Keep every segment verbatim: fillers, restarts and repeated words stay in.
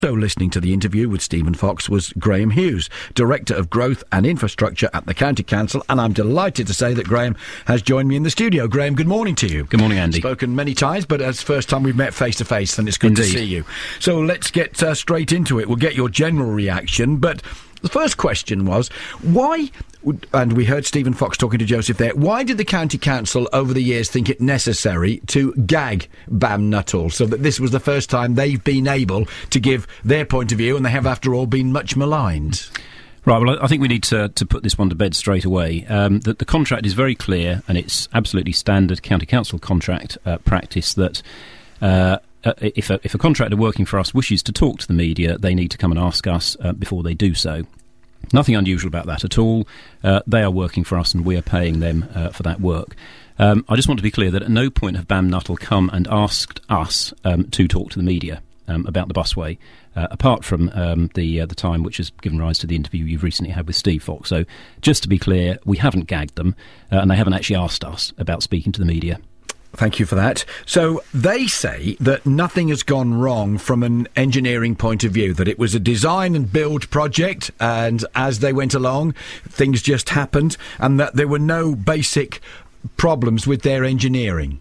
So listening to the interview with Stephen Fox was Graham Hughes, Director of Growth and Infrastructure at the County Council, and I'm delighted to say that Graham has joined me in the studio. Graham, good morning to you. Good morning, Andy. Spoken many times, but it's the first time we've met face to face, and it's good Indeed. to see you. So let's get uh, straight into it. We'll get your general reaction, but the first question was, why, and we heard Stephen Fox talking to Joseph there, why did the County Council over the years think it necessary to gag BAM Nuttall, so that this was the first time they've been able to give their point of view, and they have, after all, been much maligned? Right, well, I think we need to, to put this one to bed straight away. Um, that the contract is very clear, and it's absolutely standard County Council contract uh, practice that uh, uh, if, a, if a contractor working for us wishes to talk to the media, they need to come and ask us uh, before they do so. Nothing unusual about that at all. Uh, they are working for us and we are paying them uh, for that work. Um, I just want to be clear that at no point have BAM Nuttall come and asked us um, to talk to the media um, about the busway, uh, apart from um, the uh, the time which has given rise to the interview you've recently had with Steve Fox. So just to be clear, we haven't gagged them uh, and they haven't actually asked us about speaking to the media. Thank you for that. So they say that nothing has gone wrong from an engineering point of view, that it was a design and build project, and as they went along, things just happened, and that there were no basic problems with their engineering.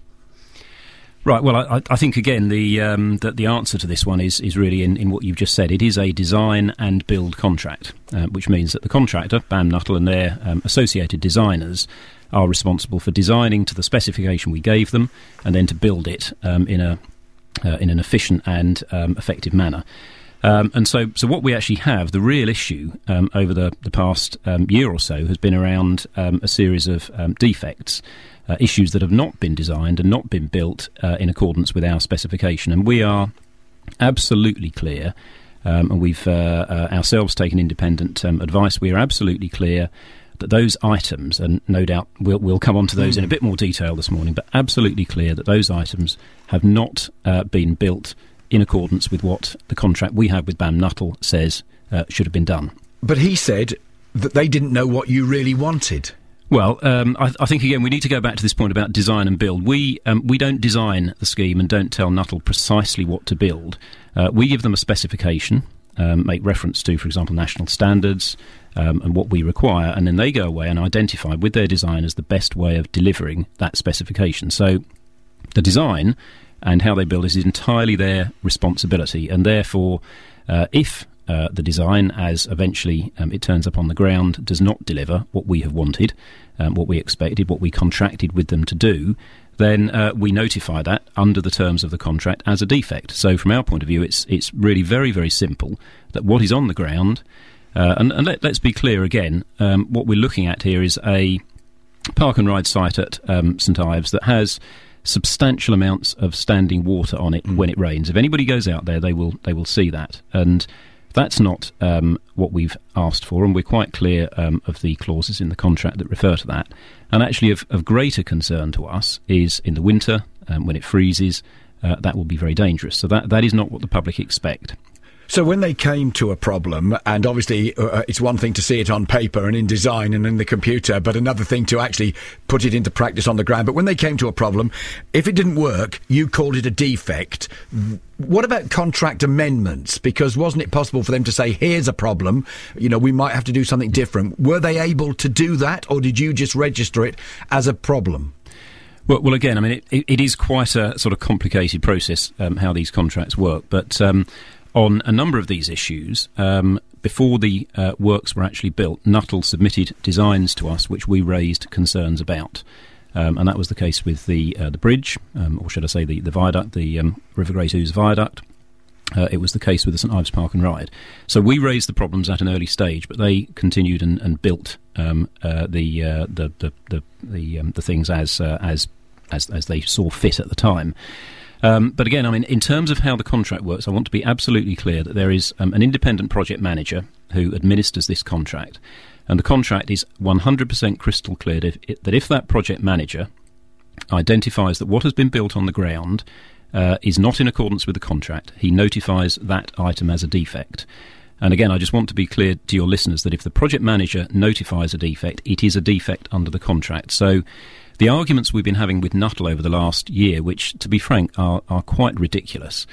Right, well, I, I think, again, the um, that the answer to this one is, is really in, in what you've just said. It is a design and build contract, uh, which means that the contractor, BAM Nuttall, and their um, associated designers are responsible for designing to the specification we gave them and then to build it um, in a uh, in an efficient and um, effective manner. Um, and so, so what we actually have, the real issue um, over the, the past um, year or so has been around um, a series of um, defects, uh, issues that have not been designed and not been built uh, in accordance with our specification. And we are absolutely clear, um, and we've uh, uh, ourselves taken independent um, advice, we are absolutely clear that those items, and no doubt we'll, we'll come on to those mm. in a bit more detail this morning, but absolutely clear that those items have not uh, been built in accordance with what the contract we have with BAM Nuttall says uh, should have been done. But he said that they didn't know what you really wanted. Well, um, I, I think, again, we need to go back to this point about design and build. We um, we don't design the scheme and don't tell Nuttall precisely what to build. Uh, we give them a specification, um, make reference to, for example, national standards, Um, and what we require, and then they go away and identify with their designers the best way of delivering that specification. So the design and how they build is entirely their responsibility, and therefore uh, if uh, the design, as eventually um, it turns up on the ground, does not deliver what we have wanted, um, what we expected, what we contracted with them to do, then uh, we notify that under the terms of the contract as a defect. So from our point of view, it's it's really very, very simple that what is on the ground. Uh, and and let, let's be clear again, um, what we're looking at here is a park and ride site at um, St Ives that has substantial amounts of standing water on it mm. when it rains. If anybody goes out there, they will they will see that. And that's not um, what we've asked for, and we're quite clear um, of the clauses in the contract that refer to that. And actually of, of greater concern to us is in the winter, um, when it freezes, uh, that will be very dangerous. So that that is not what the public expect. So when they came to a problem, and obviously uh, it's one thing to see it on paper and in design and in the computer, but another thing to actually put it into practice on the ground. But when they came to a problem, if it didn't work, you called it a defect. What about contract amendments? Because wasn't it possible for them to say, here's a problem, you know, we might have to do something different? Were they able to do that, or did you just register it as a problem? Well, well again, I mean, it, it, it is quite a sort of complicated process, um, how these contracts work, but Um, on a number of these issues, um, before the uh, works were actually built, Nuttall submitted designs to us which we raised concerns about. Um, and that was the case with the uh, the bridge, um, or should I say the, the viaduct, the um, River Great Ouse viaduct. Uh, it was the case with the St Ives Park and Ride. So we raised the problems at an early stage, but they continued and, and built um, uh, the, uh, the the the the, um, the things as uh, as as as they saw fit at the time. Um, but again, I mean, in terms of how the contract works, I want to be absolutely clear that there is um, an independent project manager who administers this contract, and the contract is one hundred percent crystal clear that if, that if that project manager identifies that what has been built on the ground uh, is not in accordance with the contract, he notifies that item as a defect. And again, I just want to be clear to your listeners that if the project manager notifies a defect, it is a defect under the contract. So the arguments we've been having with Nuttall over the last year, which, to be frank, are, are quite ridiculous,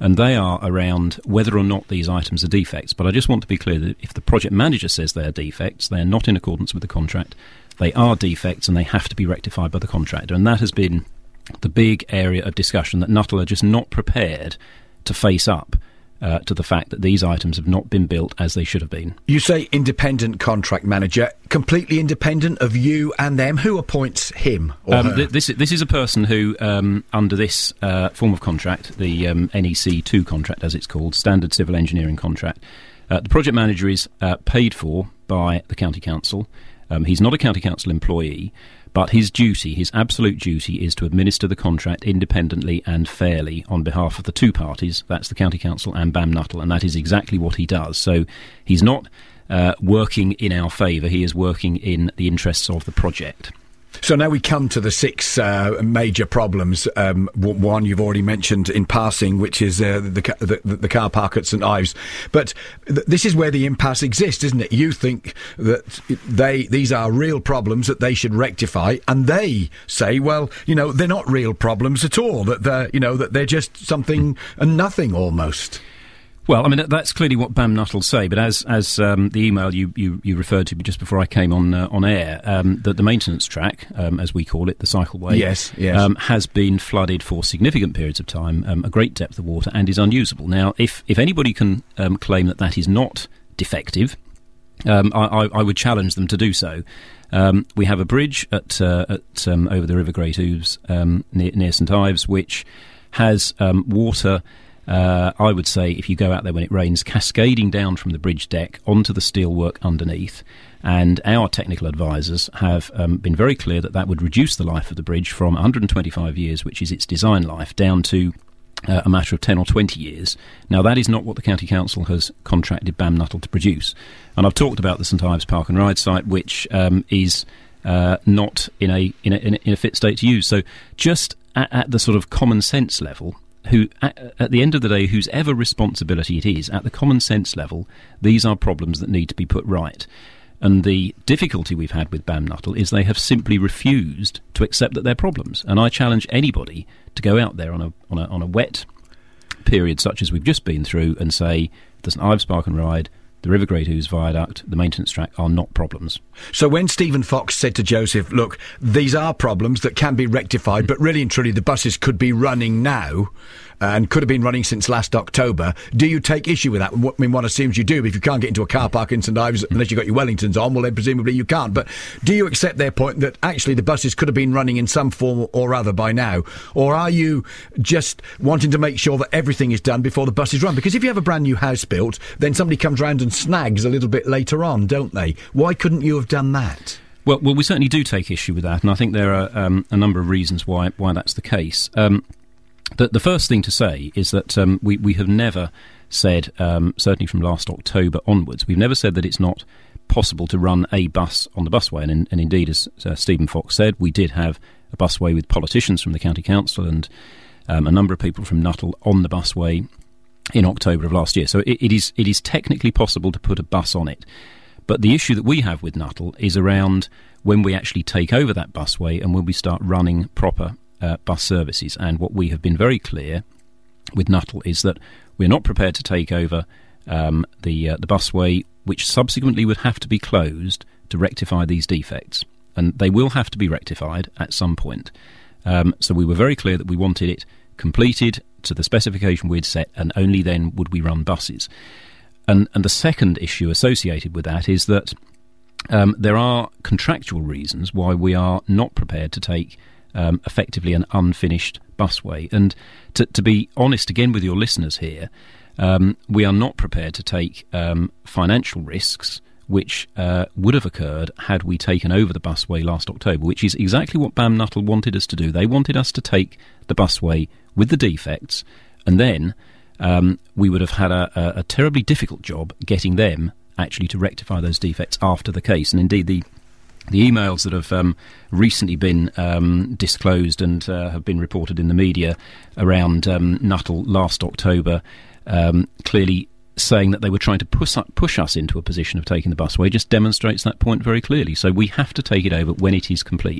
and they are around whether or not these items are defects. But I just want to be clear that if the project manager says they are defects, they are not in accordance with the contract. They are defects, and they have to be rectified by the contractor. And that has been the big area of discussion, that Nuttall are just not prepared to face up Uh, to the fact that these items have not been built as they should have been. You say independent contract manager, completely independent of you and them. Who appoints him or um, her? Th- this, this is a person who, um, under this uh, form of contract, the um, N E C two contract, as it's called, Standard Civil Engineering Contract, uh, the project manager is uh, paid for by the County Council. Um, he's not a County Council employee, but his duty, his absolute duty, is to administer the contract independently and fairly on behalf of the two parties. That's the County Council and BAM Nuttall, and that is exactly what he does. So he's not uh, working in our favour, he is working in the interests of the project. So now we come to the six uh, major problems. Um, w- one you've already mentioned in passing, which is uh, the, ca- the the car park at St Ives. But th- this is where the impasse exists, isn't it? You think that they these are real problems that they should rectify, and they say, well, you know, they're not real problems at all. That they're, you know, that they're just something and nothing almost. Well, I mean, that's clearly what BAM Nuttall say, but as as um, the email you, you, you referred to just before I came on uh, on air, um, that the maintenance track, um, as we call it, the cycleway, yes, yes. Um, has been flooded for significant periods of time, um, a great depth of water, and is unusable. Now, if, if anybody can um, claim that that is not defective, um, I, I, I would challenge them to do so. Um, we have a bridge at, uh, at um, over the River Great Ouse um, near, near St Ives, which has um, water... Uh, I would say, if you go out there when it rains, cascading down from the bridge deck onto the steelwork underneath. And our technical advisors have um, been very clear that that would reduce the life of the bridge from one hundred twenty-five years, which is its design life, down to uh, a matter of ten or twenty years. Now, that is not what the County Council has contracted BAM Nuttall to produce. And I've talked about the St Ives Park and Ride site, which um, is uh, not in a, in, a, in, a, in a fit state to use. So just at, at the sort of common sense level, who, at, at the end of the day, whose ever responsibility it is, at the common sense level, these are problems that need to be put right. And the difficulty we've had with BAM Nuttall is they have simply refused to accept that they're problems. And I challenge anybody to go out there on a on a, on a wet period such as we've just been through and say, the St Ives Park and Ride, the River Great Ouse Viaduct, the maintenance track are not problems. So when Stephen Fox said to Joseph, look, these are problems that can be rectified, but really and truly the buses could be running now and could have been running since last October, do you take issue with that? I mean, one assumes you do, but if you can't get into a car park in St Ives unless you've got your Wellingtons on, well, then presumably you can't. But do you accept their point that actually the buses could have been running in some form or other by now? Or are you just wanting to make sure that everything is done before the buses run? Because if you have a brand new house built, then somebody comes round and snags a little bit later on, don't they? Why couldn't you have done that? Well, well, we certainly do take issue with that, and I think there are um, a number of reasons why why that's the case. Um, the, the first thing to say is that um, we, we have never said, um, certainly from last October onwards, we've never said that it's not possible to run a bus on the busway, and, in, and indeed, as uh, Stephen Fox said, we did have a busway with politicians from the County Council and um, a number of people from Nuttall on the busway in October of last year. So it, it is it is technically possible to put a bus on it. But the issue that we have with Nuttall is around when we actually take over that busway and when we start running proper uh, bus services. And what we have been very clear with Nuttall is that we're not prepared to take over um, the uh, the busway, which subsequently would have to be closed to rectify these defects. And they will have to be rectified at some point. Um, so we were very clear that we wanted it completed to the specification we'd set, and only then would we run buses. And, and the second issue associated with that is that um, there are contractual reasons why we are not prepared to take um, effectively an unfinished busway. And to, to be honest again with your listeners here, um, we are not prepared to take um, financial risks which uh, would have occurred had we taken over the busway last October, which is exactly what BAM Nuttall wanted us to do. They wanted us to take the busway with the defects, and then um, we would have had a, a, a terribly difficult job getting them actually to rectify those defects after the case. And indeed, the the emails that have um, recently been um, disclosed and uh, have been reported in the media around um, Nuttall last October um, clearly saying that they were trying to push, up, push us into a position of taking the busway just demonstrates that point very clearly. So we have to take it over when it is complete.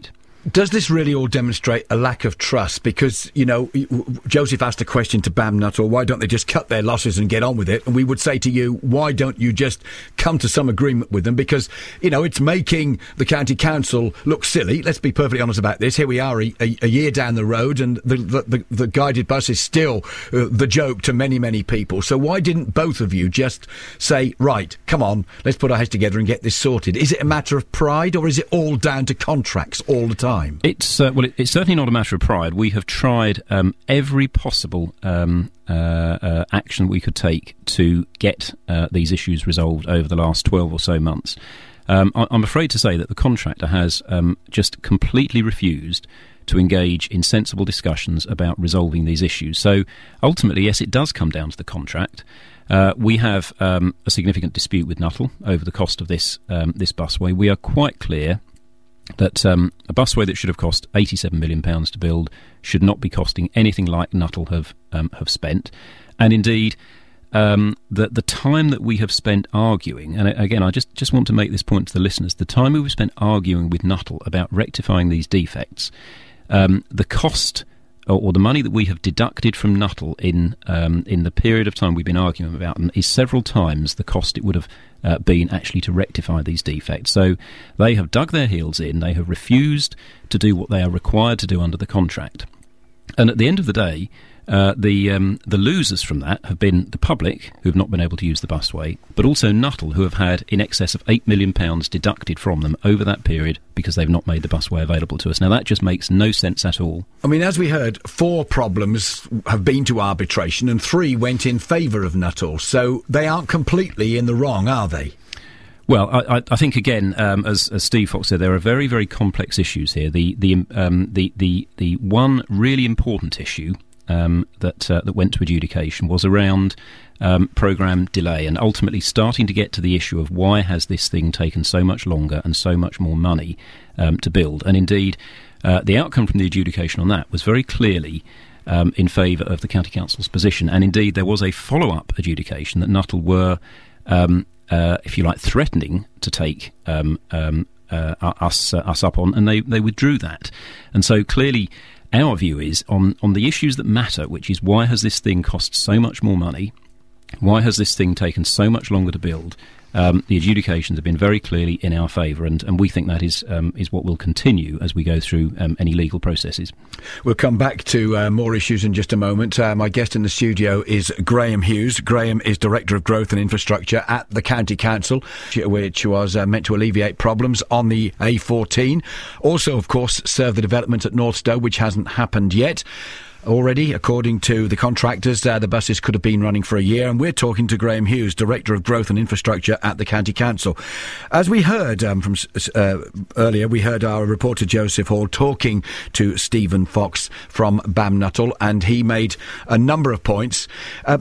Does this really all demonstrate a lack of trust? Because, you know, Joseph asked a question to BAM Nuttall, why don't they just cut their losses and get on with it? And we would say to you, why don't you just come to some agreement with them? Because, you know, it's making the county council look silly. Let's be perfectly honest about this. Here we are a, a, a year down the road, and the, the, the, the guided bus is still uh, the joke to many, many people. So why didn't both of you just say, right, come on, let's put our heads together and get this sorted? Is it a matter of pride, or is it all down to contracts all the time? It's uh, well, it, it's certainly not a matter of pride. We have tried um, every possible um, uh, uh, action we could take to get uh, these issues resolved over the last twelve or so months. Um, I, I'm afraid to say that the contractor has um, just completely refused to engage in sensible discussions about resolving these issues. So ultimately, yes, it does come down to the contract. Uh, we have um, a significant dispute with Nuttall over the cost of this um, this busway. We are quite clear that um, a busway that should have cost eighty-seven million pounds to build should not be costing anything like Nuttall have um, have spent. And indeed, um, the, the time that we have spent arguing, and again, I just, just want to make this point to the listeners, the time we've spent arguing with Nuttall about rectifying these defects, um, the cost or, or the money that we have deducted from Nuttall in um, in the period of time we've been arguing about them is several times the cost it would have uh, been actually to rectify these defects. So they have dug their heels in, they have refused to do what they are required to do under the contract. And at the end of the day, Uh, the um, the losers from that have been the public, who have not been able to use the busway, but also Nuttall, who have had in excess of eight million pounds deducted from them over that period because they've not made the busway available to us. Now, that just makes no sense at all. I mean, as we heard, four problems have been to arbitration and three went in favour of Nuttall, so they aren't completely in the wrong, are they? Well, I, I think again, um, as, as Steve Fox said, there are very, very complex issues here. The the um, the, the the one really important issue Um, that uh, that went to adjudication was around um, programme delay, and ultimately starting to get to the issue of why has this thing taken so much longer and so much more money um, to build. And indeed, uh, the outcome from the adjudication on that was very clearly um, in favour of the County Council's position. And indeed, there was a follow-up adjudication that Nuttall were, um, uh, if you like, threatening to take um, um, uh, us uh, us up on, and they, they withdrew that. And so clearly, our view is on, on the issues that matter, which is why has this thing cost so much more money? Why has this thing taken so much longer to build? Um, the adjudications have been very clearly in our favour, and, and we think that is um, is what will continue as we go through um, any legal processes. We'll come back to uh, more issues in just a moment. Uh, my guest in the studio is Graham Hughes. Graham is Director of Growth and Infrastructure at the County Council, which was uh, meant to alleviate problems on the A fourteen. Also, of course, serve the development at Northstowe, which hasn't happened yet. Already, according to the contractors, uh, the buses could have been running for a year, and we're talking to Graham Hughes, Director of Growth and Infrastructure at the County Council. As we heard um, from uh, earlier, we heard our reporter Joseph Hall talking to Stephen Fox from BAM Nuttall, and he made a number of points. Uh,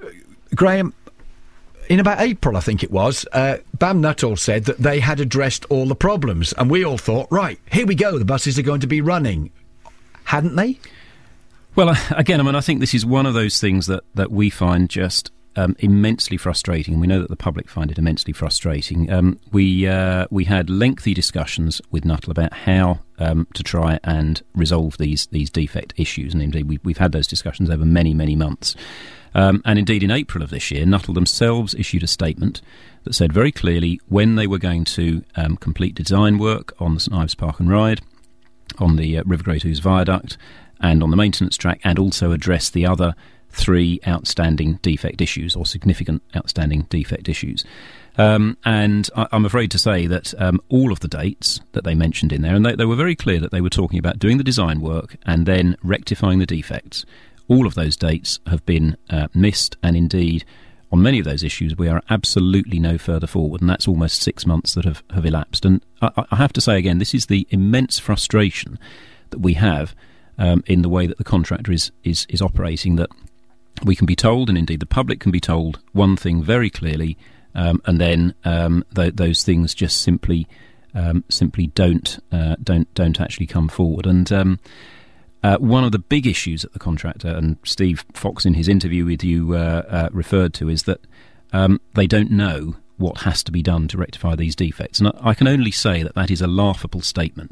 Graham, in about April, I think it was, uh, BAM Nuttall said that they had addressed all the problems, and we all thought, right, here we go, the buses are going to be running. Hadn't they? Well, again, I mean, I think this is one of those things that, that we find just um, immensely frustrating. We know that the public find it immensely frustrating. Um, we uh, we had lengthy discussions with Nuttall about how um, to try and resolve these these defect issues, and indeed we, we've had those discussions over many, many months. Um, and indeed, in April of this year, Nuttall themselves issued a statement that said very clearly when they were going to um, complete design work on the St Ives Park and Ride, on the uh, River Great Ouse Viaduct, and on the maintenance track, and also address the other three outstanding defect issues, or significant outstanding defect issues. Um, and I, I'm afraid to say that um, all of the dates that they mentioned in there, and they, they were very clear that they were talking about doing the design work and then rectifying the defects. All of those dates have been uh, missed, and indeed, on many of those issues, we are absolutely no further forward, and that's almost six months that have, have elapsed. And I, I have to say again, this is the immense frustration that we have Um, in the way that the contractor is, is, is operating, that we can be told, and indeed the public can be told, one thing very clearly, um, and then um, th- those things just simply um, simply don't uh, don't don't actually come forward. And um, uh, one of the big issues that the contractor, and Steve Fox in his interview with you uh, uh, referred to, is that um, they don't know what has to be done to rectify these defects. And I, I can only say that that is a laughable statement.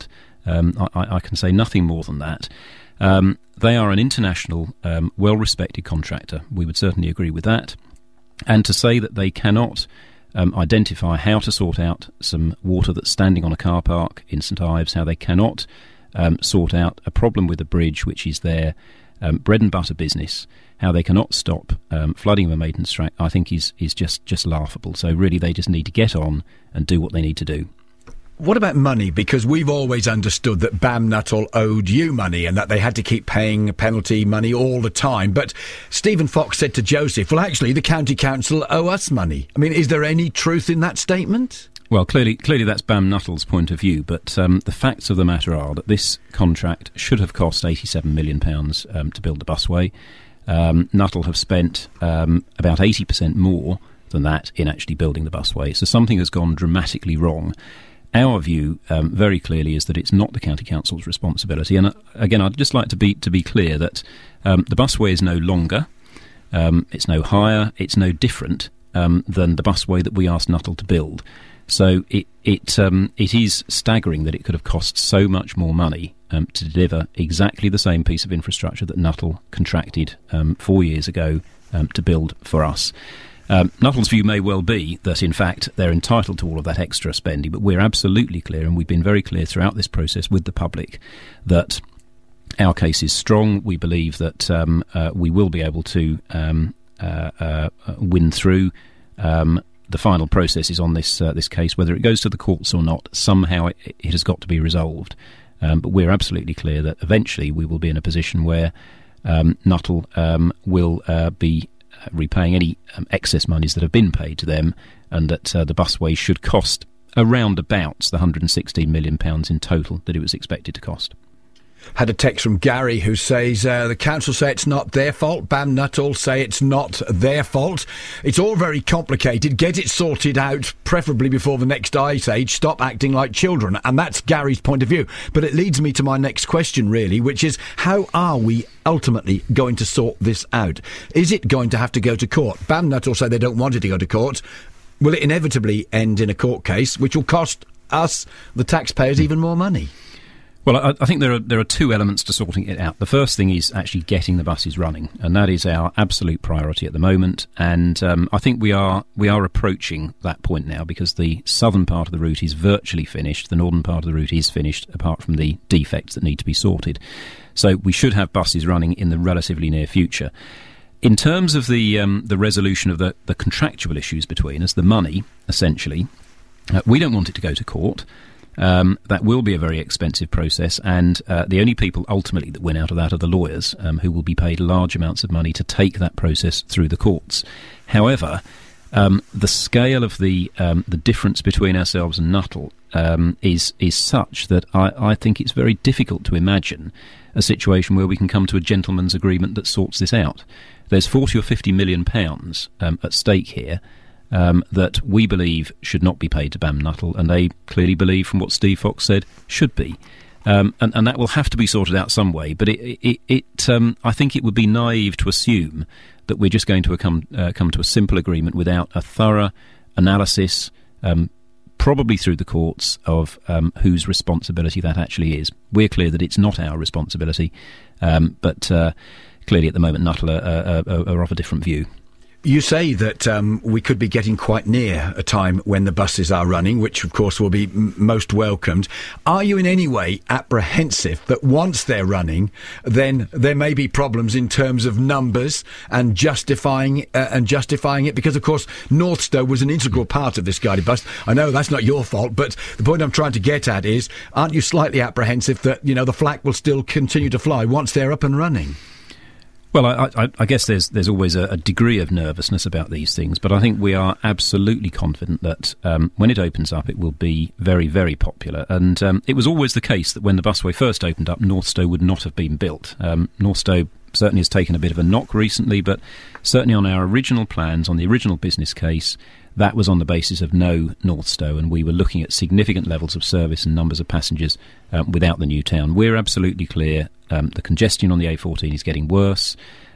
Um, I, I can say nothing more than that. Um, they are an international, um, well-respected contractor. We would certainly agree with that. And to say that they cannot um, identify how to sort out some water that's standing on a car park in St Ives, how they cannot um, sort out a problem with a bridge, which is their um, bread and butter business, how they cannot stop um, flooding of a maintenance track, I think is, is just, just laughable. So really they just need to get on and do what they need to do. What about money? Because we've always understood that Bam Nuttall owed you money and that they had to keep paying penalty money all the time. But Stephen Fox said to Joseph, well, actually, the county council owe us money. I mean, is there any truth in that statement? Well, clearly, clearly that's Bam Nuttall's point of view, but um, the facts of the matter are that this contract should have cost eighty-seven million pounds um, to build the busway. Um, Nuttall have spent um, about eighty percent more than that in actually building the busway. So something has gone dramatically wrong. Our view, um, very clearly, is that it's not the county council's responsibility. And uh, again, I'd just like to be to be clear that um, the busway is no longer, um, it's no higher, it's no different um, than the busway that we asked Nuttall to build. So it it um, it is staggering that it could have cost so much more money um, to deliver exactly the same piece of infrastructure that Nuttall contracted um, four years ago um, to build for us. Um, Nuttall's view may well be that, in fact, they're entitled to all of that extra spending, but we're absolutely clear, and we've been very clear throughout this process with the public, that our case is strong. We believe that um, uh, we will be able to um, uh, uh, win through. Um, the final process is on this uh, this case. Whether it goes to the courts or not, somehow it, it has got to be resolved. Um, but we're absolutely clear that eventually we will be in a position where um, Nuttall um, will uh, be repaying any um, excess monies that have been paid to them, and that uh, the busway should cost around about the one hundred sixteen million pounds in total that it was expected to cost. Had a text from Gary who says uh, the council say it's not their fault. Bam Nuttall say it's not their fault. It's all very complicated. Get it sorted out, preferably before the next ice age. Stop acting like children. And that's Gary's point of view. But it leads me to my next question, really, which is how are we ultimately going to sort this out? Is it going to have to go to court? Bam Nuttall say they don't want it to go to court. Will it inevitably end in a court case, which will cost us, the taxpayers, even more money? Well, I, I think there are there are two elements to sorting it out. The first thing is actually getting the buses running, and that is our absolute priority at the moment. And um, I think we are we are approaching that point now, because the southern part of the route is virtually finished. The northern part of the route is finished, apart from the defects that need to be sorted. So we should have buses running in the relatively near future. In terms of the um, the resolution of the, the contractual issues between us, the money, essentially, uh, we don't want it to go to court. Um, that will be a very expensive process, and uh, the only people ultimately that win out of that are the lawyers, um, who will be paid large amounts of money to take that process through the courts. However, um, the scale of the um, the difference between ourselves and Nuttall um, is is such that I, I think it's very difficult to imagine a situation where we can come to a gentleman's agreement that sorts this out. There's forty or fifty million pounds um, at stake here. Um, that we believe should not be paid to Bam Nuttall, and they clearly believe, from what Steve Fox said, should be. Um, and, and that will have to be sorted out some way. But it, it, it um, I think it would be naive to assume that we're just going to come, uh, come to a simple agreement without a thorough analysis, um, probably through the courts, of um, whose responsibility that actually is. We're clear that it's not our responsibility, um, but uh, clearly at the moment Nuttall are, are, are of a different view. You say that um, we could be getting quite near a time when the buses are running, which of course will be m- most welcomed. Are you in any way apprehensive that once they're running, then there may be problems in terms of numbers and justifying uh, and justifying it? Because of course Northstowe was an integral part of this guided bus. I know that's not your fault, but the point I'm trying to get at is, aren't you slightly apprehensive that, you know, the flak will still continue to fly once they're up and running? Well, I, I, I guess there's there's always a, a degree of nervousness about these things, but I think we are absolutely confident that um, when it opens up, it will be very, very popular. And um, it was always the case that when the busway first opened up, Northstowe would not have been built. Um, Northstowe certainly has taken a bit of a knock recently, but certainly on our original plans, on the original business case, that was on the basis of no Northstowe, and we were looking at significant levels of service and numbers of passengers um, without the new town. We're absolutely clear um, the congestion on the A fourteen is getting worse.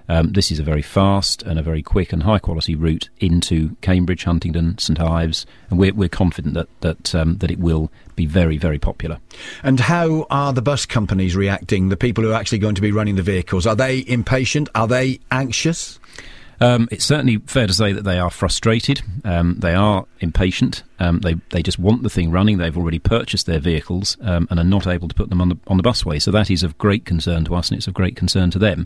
Um, this is a very fast and a very quick and high-quality route into Cambridge, Huntingdon, St Ives, and we're, we're confident that that um, that it will be very, very popular. And how are the bus companies reacting, the people who are actually going to be running the vehicles? Are they impatient? Are they anxious? Um, it's certainly fair to say that they are frustrated. Um, they are impatient. Um, they they just want the thing running. They've already purchased their vehicles um, and are not able to put them on the on the busway. So that is of great concern to us, and it's of great concern to them.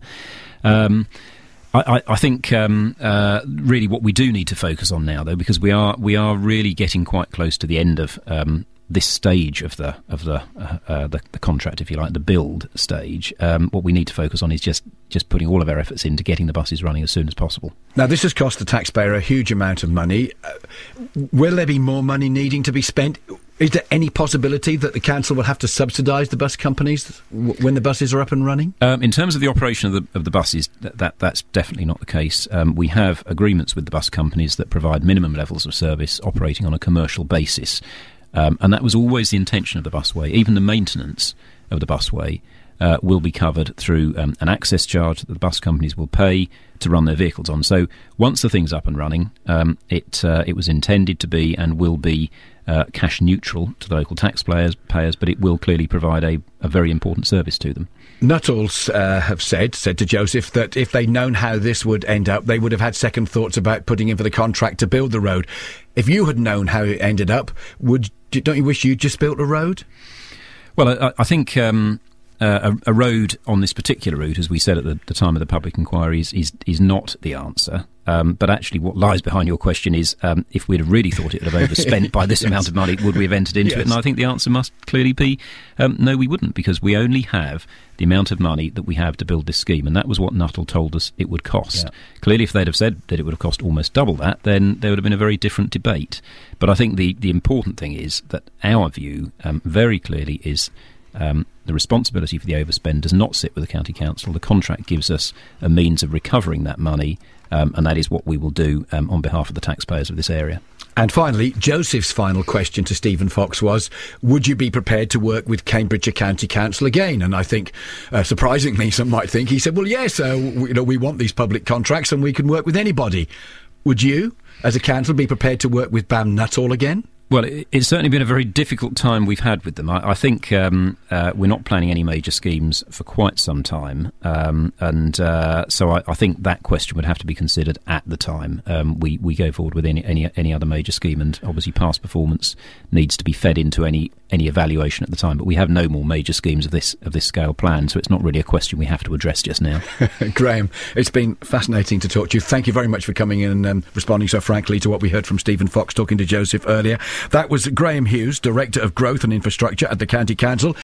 Um, I, I, I think um, uh, really what we do need to focus on now, though, because we are we are really getting quite close to the end of um, this stage of the of the, uh, uh, the the contract, if you like, the build stage. Um, what we need to focus on is just just putting all of our efforts into getting the buses running as soon as possible. Now, this has cost the taxpayer a huge amount of money. Uh, will there be more money needing to be spent? Is there any possibility that the council will have to subsidise the bus companies w- when the buses are up and running? Um, in terms of the operation of the, of the buses, that, that that's definitely not the case. Um, we have agreements with the bus companies that provide minimum levels of service operating on a commercial basis. Um, and that was always the intention of the busway. Even the maintenance of the busway uh, will be covered through um, an access charge that the bus companies will pay to run their vehicles on. So once the thing's up and running, um, it uh, it was intended to be and will be uh, cash neutral to the local taxpayers, payers, but it will clearly provide a, a very important service to them. Nuttall's uh, have said, said to Joseph, that if they'd known how this would end up, they would have had second thoughts about putting in for the contract to build the road. If you had known how it ended up, would don't you wish you'd just built a road? Well, I, I think um, uh, a, a road on this particular route, as we said at the, the time of the public inquiry, is, is, is not the answer. Um, but actually what lies behind your question is, um, if we'd have really thought it would have overspent by this yes. amount of money, would we have entered into yes. it? And I think the answer must clearly be, um, no, we wouldn't, because we only have the amount of money that we have to build this scheme, and that was what Nuttall told us it would cost. Yeah. Clearly, if they'd have said that it would have cost almost double that, then there would have been a very different debate. But I think the, the important thing is that our view um, very clearly is um, the responsibility for the overspend does not sit with the County Council. The contract gives us a means of recovering that money, um, and that is what we will do um, on behalf of the taxpayers of this area. And finally, Joseph's final question to Stephen Fox was, would you be prepared to work with Cambridgeshire County Council again? And I think, uh, surprisingly, some might think, he said, well, yes, uh, we, you know, we want these public contracts and we can work with anybody. Would you, as a council, be prepared to work with B A M Nuttall again? Well, it, it's certainly been a very difficult time we've had with them. I, I think um, uh, we're not planning any major schemes for quite some time, um, and uh, so I, I think that question would have to be considered at the time um, we, we go forward with any, any any other major scheme, and obviously past performance needs to be fed into any any evaluation at the time. But we have no more major schemes of this of this scale planned, so it's not really a question we have to address just now. Graham, it's been fascinating to talk to you. Thank you very much for coming in and um, responding so frankly to what we heard from Stephen Fox talking to Joseph earlier. That was Graham Hughes, Director of Growth and Infrastructure at the County Council.